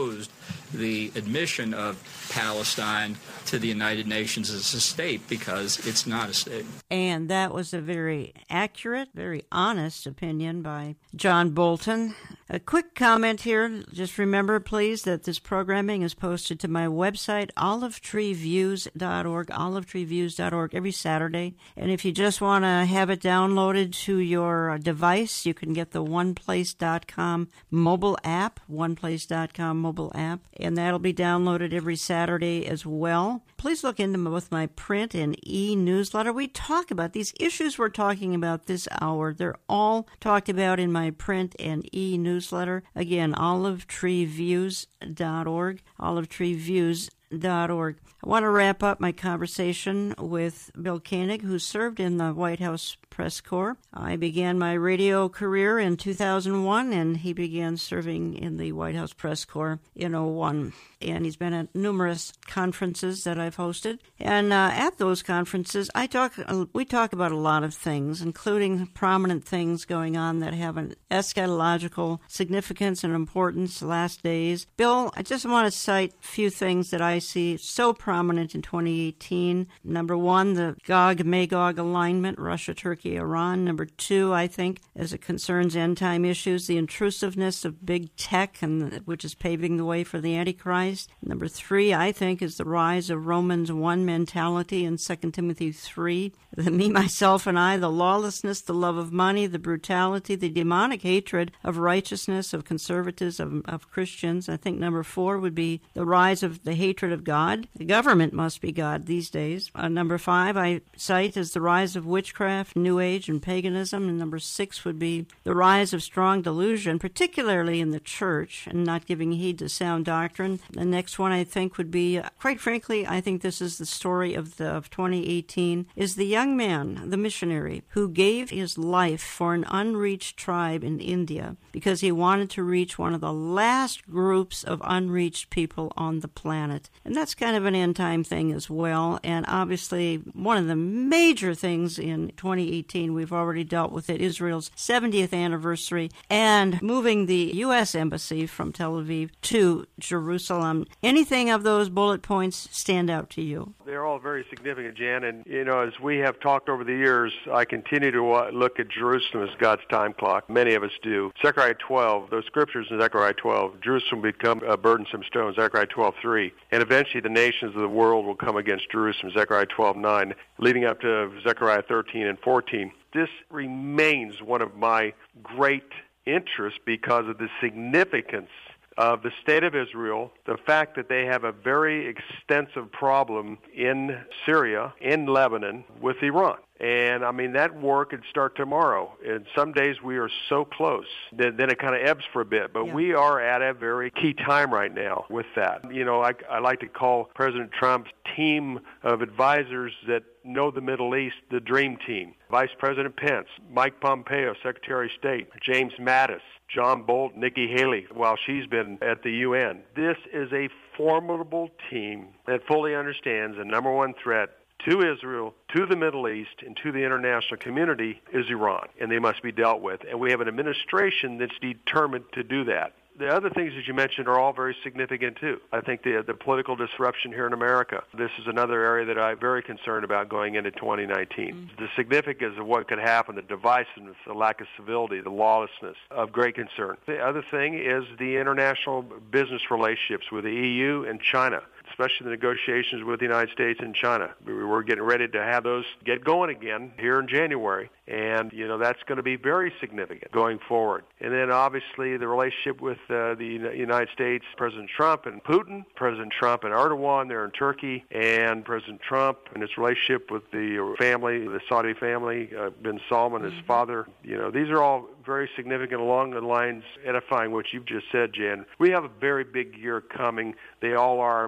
the admission of Palestine to the United Nations as a state, because it's not a state. And that was a very accurate, very honest opinion by John Bolton. A quick comment here. Just remember, please, that this programming is posted to my website, olive tree views dot org, olive tree views dot org, every Saturday. And if you just want to have it downloaded to your device, you can get the one place dot com mobile app, one place dot com mobile app, and that'll be downloaded every Saturday as well. Please look into both my print and e-newsletter. We talk about these issues we're talking about this hour. They're all talked about in my print and e-newsletter. Again, olive tree views dot org, olive tree views dot org. I want to wrap up my conversation with Bill Koenig, who served in the White House Press Corps. I began my radio career in two thousand one, and he began serving in the White House Press Corps in oh one. And he's been at numerous conferences that I've hosted. And uh, at those conferences, I talk. Uh, we talk about a lot of things, including prominent things going on that have an eschatological significance and importance last days. Bill, I just want to cite a few things that I see so prominent in twenty eighteen. Number one, the Gog-Magog alignment, Russia, Turkey, Iran. Number two, I think, as it concerns end-time issues, the intrusiveness of big tech, and which is paving the way for the Antichrist. Number three, I think, is the rise of Romans one mentality in Second Timothy three. The me, myself, and I, the lawlessness, the love of money, the brutality, the demonic hatred of righteousness, of conservatism, of, of Christians. I think number four would be the rise of the hatred of God. The government must be God these days. Uh, number five, I cite as the rise of witchcraft, New Age, and paganism. And number six would be the rise of strong delusion, particularly in the church, and not giving heed to sound doctrine. The next one, I think, would be, uh, quite frankly, I think this is the story of the of twenty eighteen, is the young man, the missionary, who gave his life for an unreached tribe in India because he wanted to reach one of the last groups of unreached people on the planet. And that's kind of an end-time thing as well. And obviously, one of the major things in twenty eighteen, we've already dealt with it, Israel's seventieth anniversary, and moving the U S Embassy from Tel Aviv to Jerusalem. Anything of those bullet points stand out to you? They're all very significant, Jan. And, you know, as we have talked over the years, I continue to uh, look at Jerusalem as God's time clock. Many of us do. Zechariah twelve, those scriptures in Zechariah twelve, Jerusalem will become a burdensome stone, Zechariah twelve three. And eventually the nations of the world will come against Jerusalem, Zechariah twelve nine, leading up to Zechariah thirteen and fourteen. This remains one of my great interests because of the significance of the state of Israel, the fact that they have a very extensive problem in Syria, in Lebanon, with Iran. And, I mean, that war could start tomorrow. And some days we are so close that then it kind of ebbs for a bit. But yeah. we are at a very key time right now with that. You know, I, I like to call President Trump's team of advisors that know the Middle East the dream team. Vice President Pence, Mike Pompeo, Secretary of State, James Mattis, John Bolton, Nikki Haley, while she's been at the U N. This is a formidable team that fully understands the number one threat to Israel, to the Middle East, and to the international community is Iran, and they must be dealt with. And we have an administration that's determined to do that. The other things that you mentioned are all very significant, too. I think the the political disruption here in America, this is another area that I'm very concerned about going into twenty nineteen. Mm-hmm. The significance of what could happen, the divisiveness, the lack of civility, the lawlessness, of great concern. The other thing is the international business relationships with the E U and China, especially the negotiations with the United States and China. We're getting ready to have those get going again here in January. And, you know, that's going to be very significant going forward. And then, obviously, the relationship with uh, the United States, President Trump and Putin, President Trump and Erdogan there in Turkey, and President Trump and his relationship with the family, the Saudi family, uh, bin Salman, his mm-hmm. father. You know, these are all very significant along the lines edifying what you've just said, Jan. We have a very big year coming. They all are, but this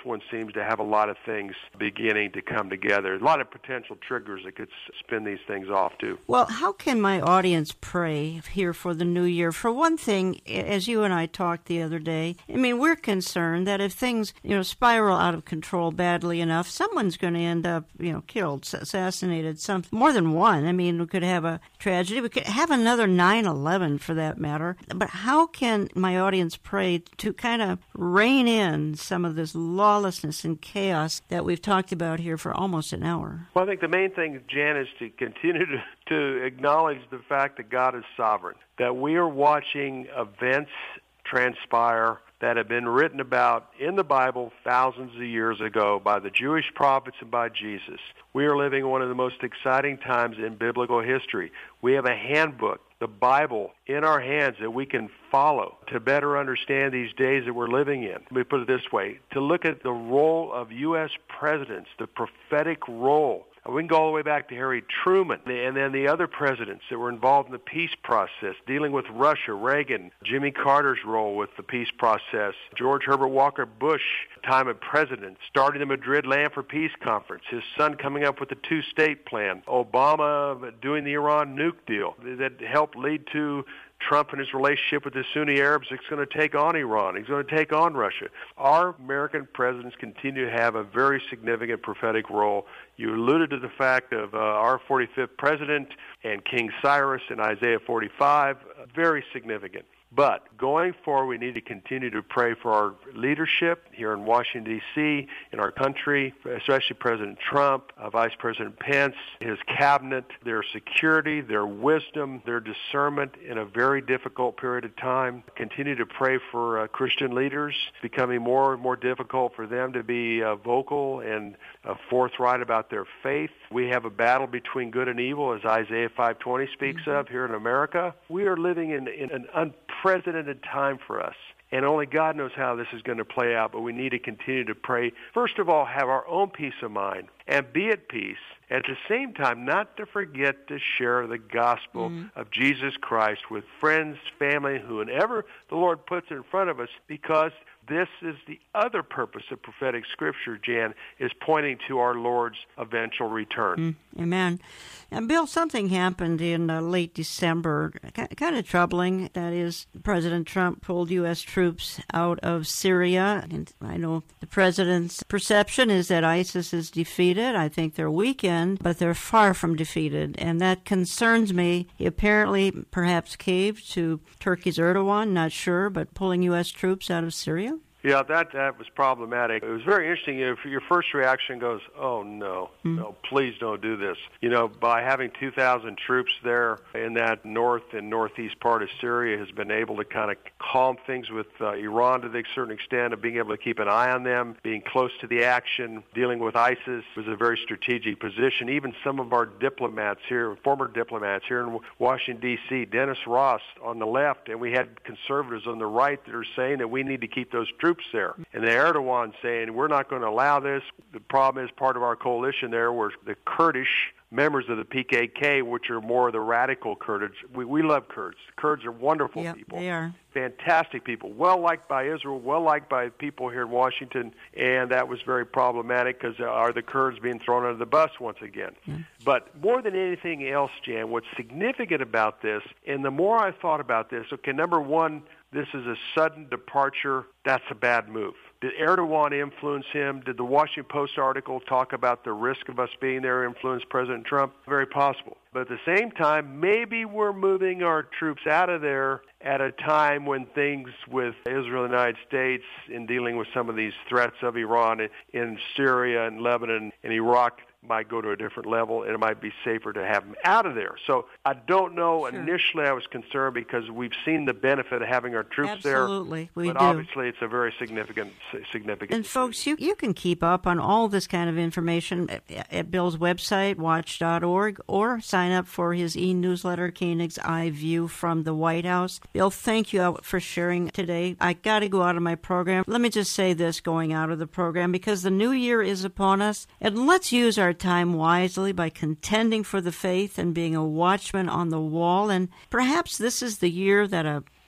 one seems to have a lot of things beginning to come together. A lot of potential triggers that could spin these things off, too. Well, how can my audience pray here for the new year? For one thing, as you and I talked the other day, I mean, we're concerned that if things, you know, spiral out of control badly enough, someone's going to end up, you know, killed, assassinated, some, more than one. I mean, we could have a tragedy. We could have another nine eleven for that matter. But how can my audience pray to kind of rein in some of this lawlessness and chaos that we've talked about here for almost an hour? Well, I think the main thing, Jan, is to continue to, to acknowledge the fact that God is sovereign, that we are watching events transpire that have been written about in the Bible thousands of years ago by the Jewish prophets and by Jesus. We are living one of the most exciting times in biblical history. We have a handbook, the Bible, in our hands that we can follow to better understand these days that we're living in. Let me put it this way, to look at the role of U S presidents, the prophetic role. We can go all the way back to Harry Truman and then the other presidents that were involved in the peace process, dealing with Russia, Reagan, Jimmy Carter's role with the peace process, George Herbert Walker Bush, time of president, starting the Madrid Land for Peace Conference, his son coming up with the two-state plan, Obama doing the Iran nuke deal that helped lead to Trump and his relationship with the Sunni Arabs is going to take on Iran. He's going to take on Russia. Our American presidents continue to have a very significant prophetic role. You alluded to the fact of uh, our forty-fifth president and King Cyrus in Isaiah forty-five, uh, very significant. But going forward, we need to continue to pray for our leadership here in Washington, D C, in our country, especially President Trump, uh, Vice President Pence, his cabinet, their security, their wisdom, their discernment in a very difficult period of time. Continue to pray for uh, Christian leaders, becoming more and more difficult for them to be uh, vocal and uh, forthright about their faith. We have a battle between good and evil, as Isaiah five twenty speaks mm-hmm. of here in America. We are living in, in an unprecedented time for us. And only God knows how this is going to play out, but we need to continue to pray. First of all, have our own peace of mind and be at peace. At the same time, not to forget to share the gospel mm-hmm. of Jesus Christ with friends, family, whoever the Lord puts in front of us, because this is the other purpose of prophetic scripture, Jan, is pointing to our Lord's eventual return. Mm, amen. And Bill, something happened in uh, late December, kind of troubling. That is, President Trump pulled U S troops out of Syria. And I know the president's perception is that ISIS is defeated. I think they're weakened, but they're far from defeated. And that concerns me. He apparently perhaps caved to Turkey's Erdogan, not sure, but pulling U S troops out of Syria. Yeah, that that was problematic. It was very interesting. If your first reaction goes, oh, no, mm. no, please don't do this. You know, by having two thousand troops there in that north and northeast part of Syria has been able to kind of calm things with uh, Iran to a certain extent, of being able to keep an eye on them, being close to the action, dealing with ISIS was a very strategic position. Even some of our diplomats here, former diplomats here in Washington, D C, Dennis Ross on the left, and we had conservatives on the right that are saying that we need to keep those troops there. And the Erdogan saying, we're not going to allow this. The problem is part of our coalition there were the Kurdish members of the P K K, which are more the radical Kurds. We, we love Kurds. The Kurds are wonderful yep, people. They are. Fantastic people, well-liked by Israel, well-liked by people here in Washington, and that was very problematic because uh, are the Kurds being thrown under the bus once again? Yeah. But more than anything else, Jan, what's significant about this, and the more I thought about this, okay, number one, this is a sudden departure. That's a bad move. Did Erdogan influence him? Did the Washington Post article talk about the risk of us being there influence President Trump? Very possible. But at the same time, maybe we're moving our troops out of there at a time when things with Israel and the United States in dealing with some of these threats of Iran in Syria and Lebanon and Iraq might go to a different level, and it might be safer to have them out of there. So I don't know. Sure. Initially, I was concerned because we've seen the benefit of having our troops Absolutely, there. Absolutely, we but do. obviously, it's a very significant, significant. And folks, you, you can keep up on all this kind of information at, at Bill's website, watch dot org, or sign up for his e-newsletter, Koenig's Eye View from the White House. Bill, thank you for sharing today. I got to go out of my program. Let me just say this going out of the program, because the new year is upon us, and let's use our time wisely by contending for the faith and being a watchman on the wall. And perhaps this is the year that a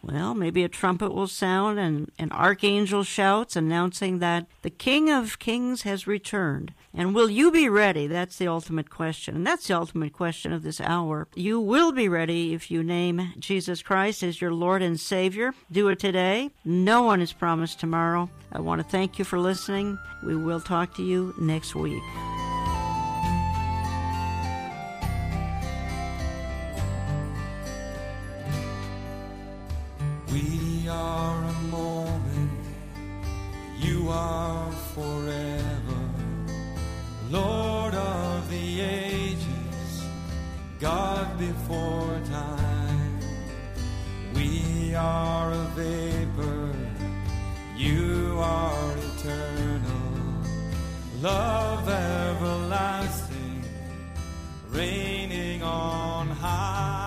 Well, maybe a trumpet will sound and an archangel shouts announcing that the King of Kings has returned. And will you be ready? That's the ultimate question. And that's the ultimate question of this hour. You will be ready if you name Jesus Christ as your Lord and Savior. Do it today. No one is promised tomorrow. I want to thank you for listening. We will talk to you next week. We are a moment, you are forever, Lord of the ages, God before time. We are a vapor, you are eternal, love everlasting, reigning on high.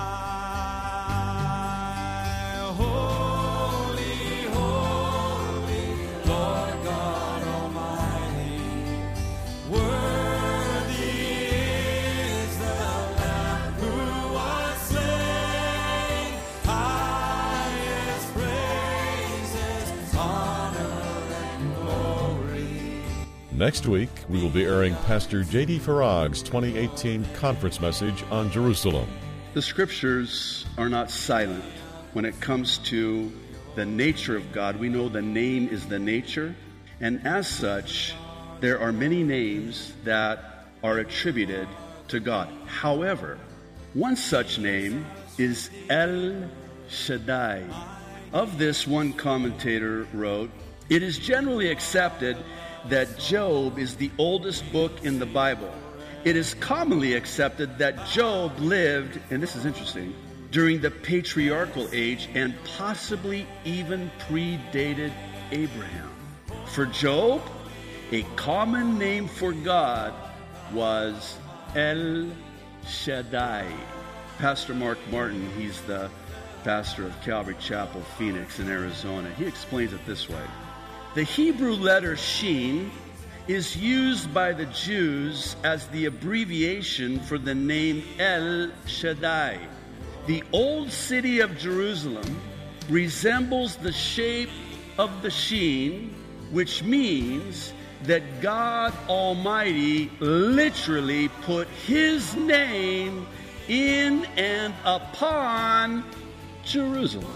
Next week, we will be airing Pastor J D Farag's twenty eighteen conference message on Jerusalem. The Scriptures are not silent when it comes to the nature of God. We know the name is the nature, and as such, there are many names that are attributed to God. However, one such name is El Shaddai. Of this, one commentator wrote, "It is generally accepted that Job is the oldest book in the Bible. It is commonly accepted that Job lived," and this is interesting, "during the patriarchal age and possibly even predated Abraham. For Job, a common name for God was El Shaddai." Pastor Mark Martin, he's the pastor of Calvary Chapel, Phoenix in Arizona, he explains it this way. The Hebrew letter Shin is used by the Jews as the abbreviation for the name El Shaddai. The old city of Jerusalem resembles the shape of the Shin, which means that God Almighty literally put His name in and upon Jerusalem,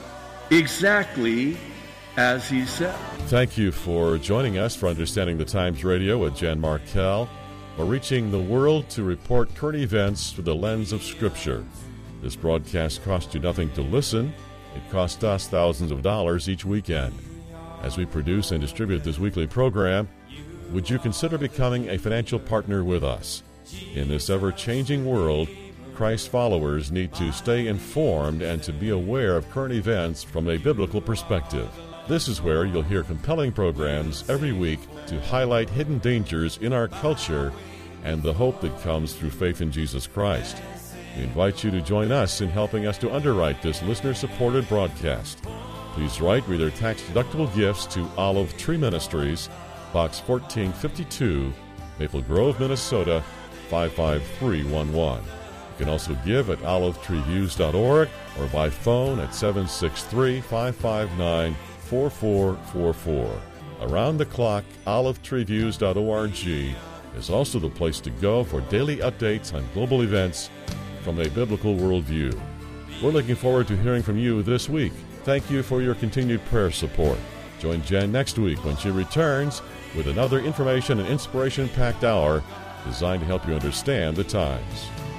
exactly as He said. Thank you for joining us for Understanding the Times Radio with Jan Markell. We're reaching the world to report current events through the lens of Scripture. This broadcast costs you nothing to listen. It costs us thousands of dollars each weekend. As we produce and distribute this weekly program, would you consider becoming a financial partner with us? In this ever-changing world, Christ followers need to stay informed and to be aware of current events from a biblical perspective. This is where you'll hear compelling programs every week to highlight hidden dangers in our culture and the hope that comes through faith in Jesus Christ. We invite you to join us in helping us to underwrite this listener-supported broadcast. Please write with your tax-deductible gifts to Olive Tree Ministries, Box fourteen fifty-two, Maple Grove, Minnesota, five five three one one. You can also give at olive tree views dot org or by phone at seven six three, five five nine, four four four four. Around the clock, olive tree views dot org is also the place to go for daily updates on global events from a biblical worldview. We're looking forward to hearing from you this week. Thank you for your continued prayer support. Join Jen next week when she returns with another information and inspiration-packed hour designed to help you understand the times.